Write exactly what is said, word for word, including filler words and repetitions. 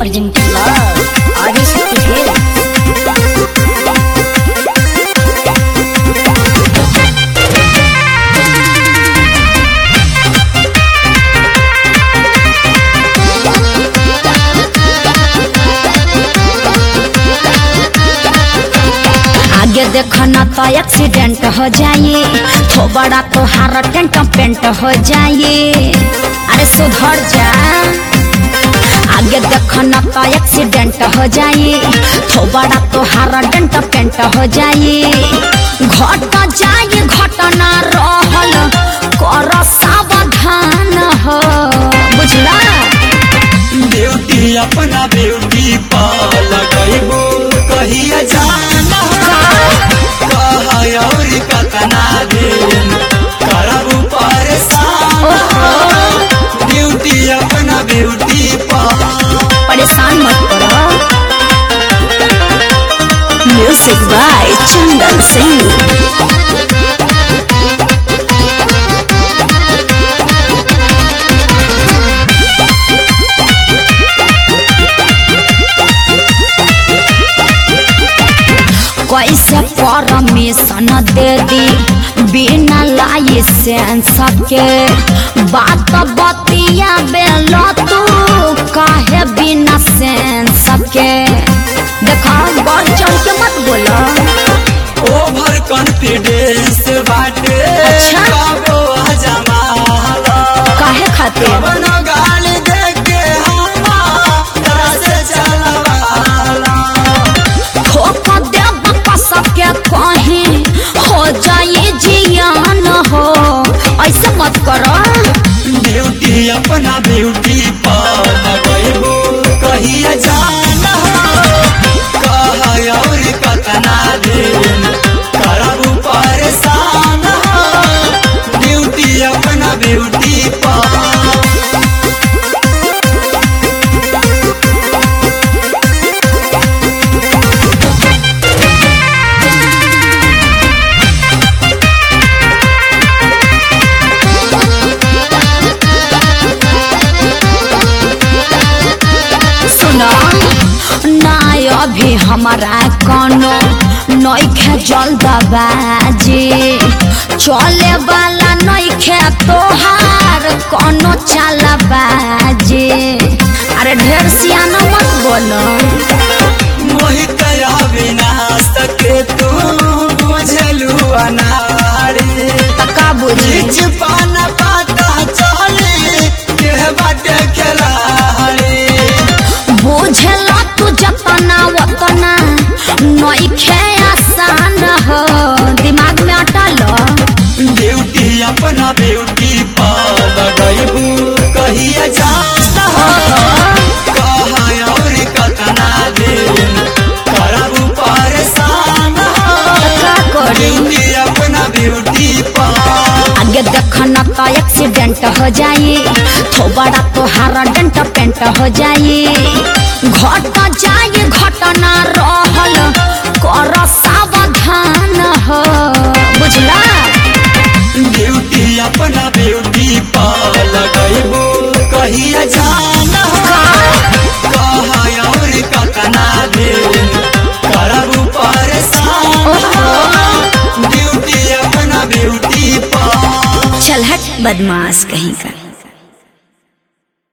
presented love Adishakti Films. आगे देखो ना तो एक्सीडेंट हो जाए, तो बड़ा तो हार टेंट पेंट हो जाए। अरे सुधर जा। आगे देखो ना तो एक्सीडेंट हो जाए, तो बड़ा तो हार टेंट पेंट हो जाए। घट जाए घटना रहल कर सावधान हो, बुझला। ब्यूटी अपना ब्यूटी पा लगैबो कहिया जाना कहा और कतना दिन करबू परेशान। ब्यूटी अपना ब्यूटी पा परेशान मत करो। Music by Chandan Singh. कैसे परमिशन दे दी बिना लाइसेंस के, बात बतिया बेलो तू काहे बिना सेंस के। देखा बढ़ चढ़ के मत बोलो। ओवर कॉन्फिडेंस बाटे। अच्छा जमाला काहे खातिर गाली देके हमारा से चलवाला धोखा देव सबके कहीं हो जाए जियान हो, ऐसे मत करो। ब्यूटी अपना ब्यूटी पा लगैबो कहिया जाना कहा और कतना दिन करबू परेशान। ब्यूटी अपना ब्यूटी पा अभी हमारा कोनो नइखे जल्दबाजी, चले वाला नइखे तोहार कोनो चालबाजी। अरे ढेर सियाना मत बोलो। मोहित विनाश के तू बुझलू अनारी तका बुझी पाना पाता चले के बाटे खिलाड़ी। बुझला तू जतना वतना नइखे आसान हो, दिमाग में अटा लो। ब्यूटी अपना ब्यूटी पा लगैबू कहिया जाना कहा और कतना दिन करबू परेशान। ब्यूटी अपना ब्यूटी पा आगे देखना तो एक्सीडेंट हो जाए, तो बड़ा तो हार डेंट पेंट हो जाए। घट जाए घटना रहल कर सावधान हो, बुझला। ब्यूटी अपना ब्यूटी पा लगैबो कहिया जाना कहा और कतना दिन करबू परेशान। ब्यूटी अपना ब्यूटी पा चल हट बदमाश कहीं का।